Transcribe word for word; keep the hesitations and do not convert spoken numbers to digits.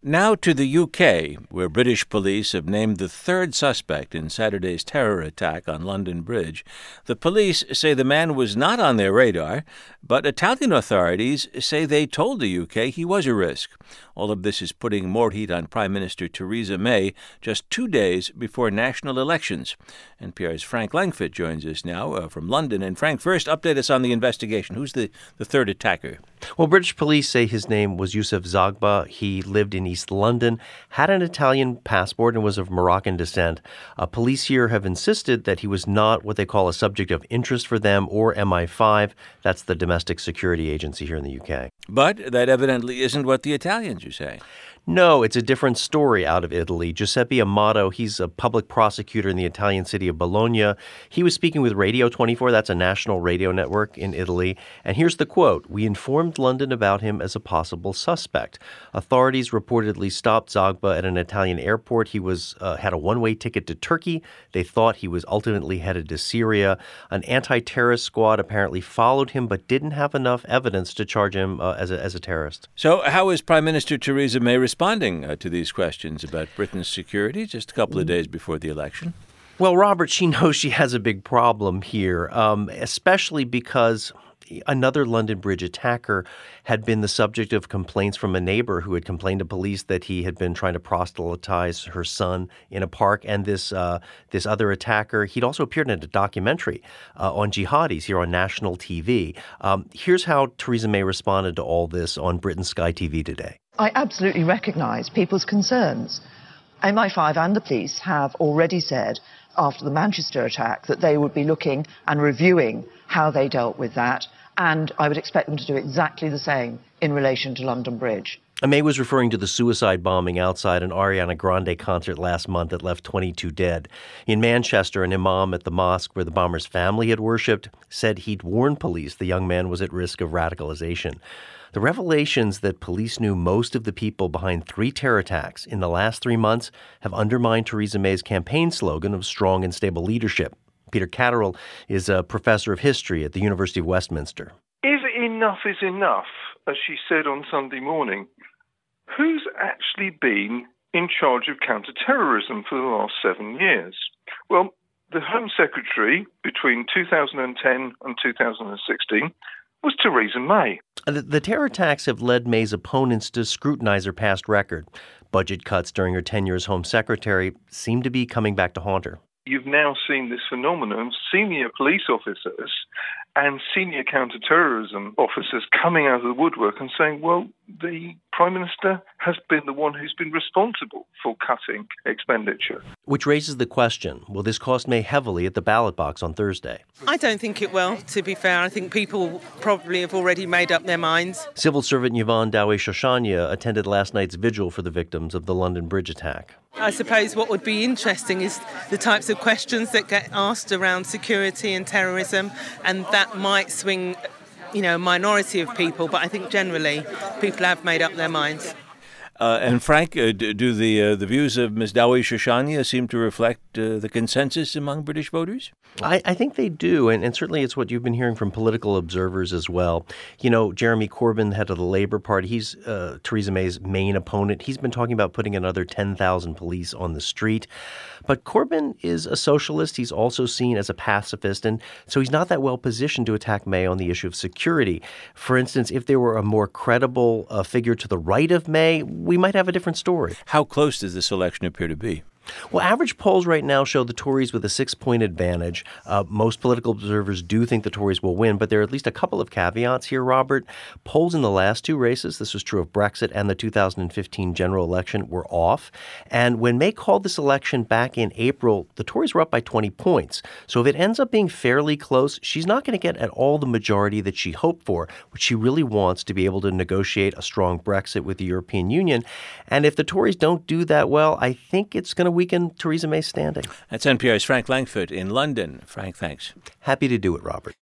Now to the U K, where British police have named the third suspect in Saturday's terror attack on London Bridge. The police say the man was not on their radar, but Italian authorities say they told the U K he was a risk. All of this is putting more heat on Prime Minister Theresa May just two days before national elections. N P R's Frank Langfitt joins us now uh, from London. And Frank, first, update us on the investigation. Who's the, the third attacker? Well, British police say his name was Yousef Zagba. He lived in East London, had an Italian passport, and was of Moroccan descent. Uh, police here have insisted that he was not what they call a subject of interest for them or M I five. That's the domestic security agency here in the U K. But that evidently isn't what the Italians are saying. No, it's a different story out of Italy. Giuseppe Amato, he's a public prosecutor in the Italian city of Bologna. He was speaking with Radio twenty-four, that's a national radio network in Italy. And here's the quote: "We informed London about him as a possible suspect. Authorities reportedly stopped Zagba at an Italian airport. He was uh, had a one-way ticket to Turkey. They thought he was ultimately headed to Syria. An anti-terrorist squad apparently followed him but didn't have enough evidence to charge him uh, as, a, as a terrorist." So how is Prime Minister Theresa May responding? Responding uh, to these questions about Britain's security just a couple of days before the election? Well, Robert, she knows she has a big problem here, um, especially because another London Bridge attacker had been the subject of complaints from a neighbor who had complained to police that he had been trying to proselytize her son in a park. And this uh, this other attacker, he'd also appeared in a documentary uh, on jihadis here on national T V. Um, here's how Theresa May responded to all this on Britain's Sky T V today. I absolutely recognise people's concerns. M I five and the police have already said after the Manchester attack that they would be looking and reviewing how they dealt with that, and I would expect them to do exactly the same in relation to London Bridge. May was referring to the suicide bombing outside an Ariana Grande concert last month that left twenty-two dead. In Manchester, an imam at the mosque where the bomber's family had worshipped said he'd warned police the young man was at risk of radicalization. The revelations that police knew most of the people behind three terror attacks in the last three months have undermined Theresa May's campaign slogan of strong and stable leadership. Peter Catterall is a professor of history at the University of Westminster. If enough is enough, as she said on Sunday morning, who's actually been in charge of counter-terrorism for the last seven years? Well, the Home Secretary between two thousand ten and two thousand sixteen was Theresa May. The, the terror attacks have led May's opponents to scrutinize her past record. Budget cuts during her tenure as Home Secretary seem to be coming back to haunt her. You've now seen this phenomenon, senior police officers and senior counter-terrorism officers coming out of the woodwork and saying, well, the Prime Minister has been the one who's been responsible for cutting expenditure. Which raises the question, will this cost May heavily at the ballot box on Thursday? I don't think it will, to be fair. I think people probably have already made up their minds. Civil servant Yvonne Dawe-Shoshana attended last night's vigil for the victims of the London Bridge attack. I suppose what would be interesting is the types of questions that get asked around security and terrorism, and that might swing, you know, a minority of people, but I think generally people have made up their minds. Uh, and Frank, uh, do the uh, the views of Miz Dawe-Shoshana seem to reflect uh, the consensus among British voters? I, I think they do, and, and certainly it's what you've been hearing from political observers as well. You know, Jeremy Corbyn, head of the Labour Party, he's uh, Theresa May's main opponent. He's been talking about putting another ten thousand police on the street. But Corbyn is a socialist. He's also seen as a pacifist, and so he's not that well positioned to attack May on the issue of security. For instance, if there were a more credible uh, figure to the right of May, we might have a different story. How close does this election appear to be? Well, average polls right now show the Tories with a six-point advantage. Uh, most political observers do think the Tories will win, but there are at least a couple of caveats here, Robert. Polls in the last two races, this was true of Brexit and the two thousand fifteen general election, were off. And when May called this election back in April, the Tories were up by twenty points. So if it ends up being fairly close, she's not going to get at all the majority that she hoped for, which she really wants to be able to negotiate a strong Brexit with the European Union. And if the Tories don't do that well, I think it's going to weaken Theresa May's standing. That's N P R's Frank Langfitt in London. Frank, thanks. Happy to do it, Robert.